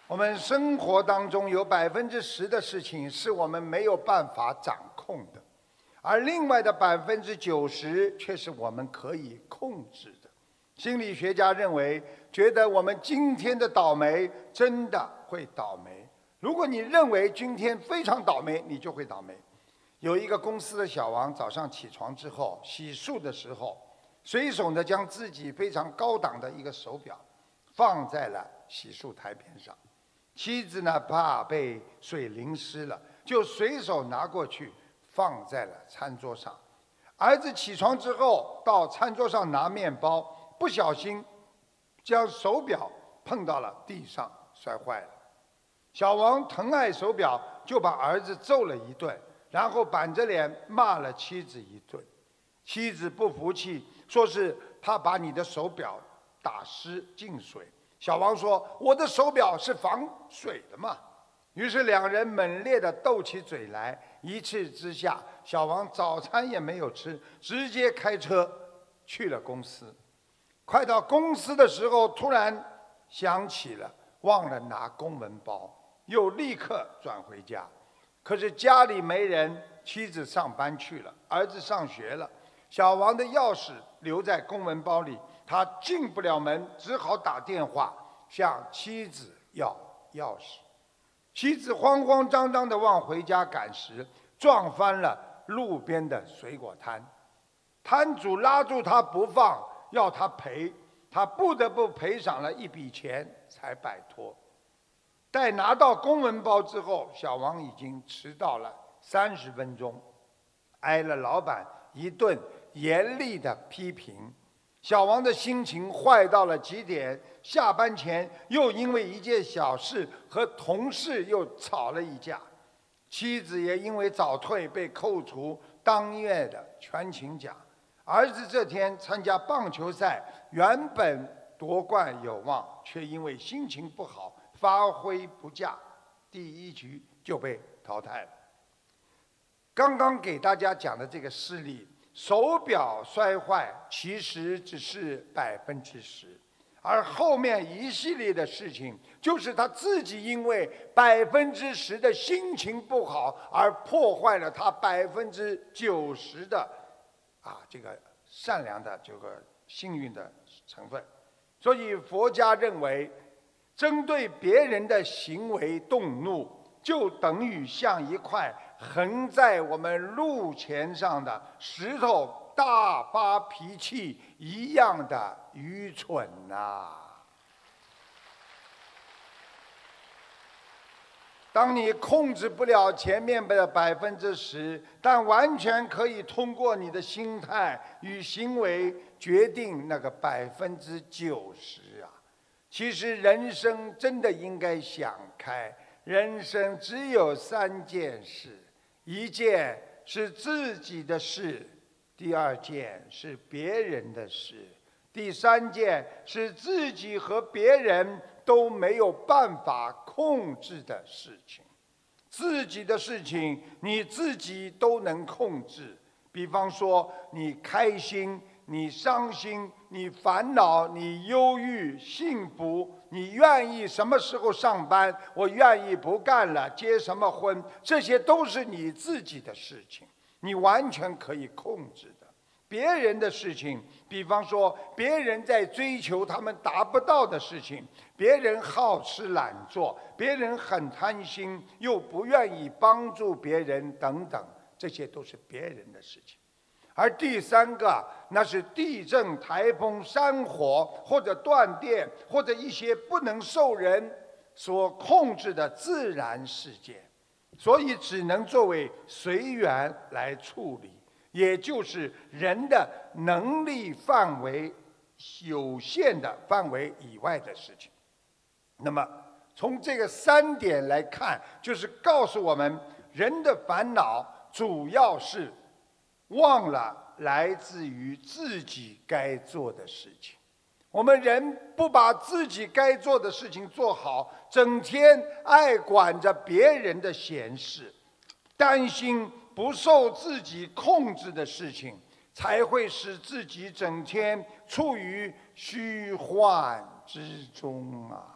我们生活当中有10%的事情是我们没有办法掌控的，而另外的90%却是我们可以控制的。心理学家认为，觉得我们今天的倒霉真的会倒霉。如果你认为今天非常倒霉，你就会倒霉。有一个公司的小王早上起床之后，洗漱的时候，随手的将自己非常高档的一个手表放在了洗漱台边上。妻子呢，怕被水淋湿了，就随手拿过去放在了餐桌上。儿子起床之后到餐桌上拿面包，不小心将手表碰到了地上，摔坏了。小王疼爱手表，就把儿子揍了一顿，然后板着脸骂了妻子一顿。妻子不服气，说是他把你的手表打湿进水。小王说：“我的手表是防水的嘛。”于是两人猛烈地斗起嘴来。一气之下，小王早餐也没有吃，直接开车去了公司。快到公司的时候，突然想起了忘了拿公文包，又立刻转回家。可是家里没人，妻子上班去了，儿子上学了，小王的钥匙留在公文包里，他进不了门，只好打电话向妻子要钥匙。妻子慌慌张张地往回家赶时，撞翻了路边的水果摊。摊主拉住他不放，要他赔，他不得不赔上了一笔钱才摆脱。待拿到公文包之后，小王已经迟到了30分钟，挨了老板一顿严厉的批评。小王的心情坏到了极点，下班前又因为一件小事和同事又吵了一架。妻子也因为早退被扣除当月的全勤奖。儿子这天参加棒球赛，原本夺冠有望，却因为心情不好发挥不佳，第1局就被淘汰了。刚刚给大家讲的这个事例，手表摔坏其实只是10%，而后面一系列的事情，就是他自己因为10%的心情不好，而破坏了他90%的这个善良的这个幸运的成分。所以佛家认为，针对别人的行为动怒，就等于像一块横在我们路前上的石头大发脾气一样的愚蠢啊！当你控制不了前面的10%，但完全可以通过你的心态与行为决定那个90%啊！其实人生真的应该想开，人生只有3件事，一件是自己的事，第2件是别人的事，第3件是自己和别人都没有办法控制的事情。自己的事情你自己都能控制，比方说你开心，你伤心，你烦恼，你忧郁，幸福，你愿意什么时候上班，我愿意不干了，结什么婚，这些都是你自己的事情，你完全可以控制的。别人的事情，比方说别人在追求他们达不到的事情，别人好吃懒做，别人很贪心又不愿意帮助别人等等，这些都是别人的事情。而第3个，那是地震、台风、山火，或者断电，或者一些不能受人所控制的自然事件，所以只能作为随缘来处理，也就是人的能力范围有限的范围以外的事情。那么从这个3点来看，就是告诉我们，人的烦恼主要是忘了来自于自己该做的事情。我们人不把自己该做的事情做好，整天爱管着别人的闲事，担心不受自己控制的事情，才会使自己整天处于虚幻之中啊！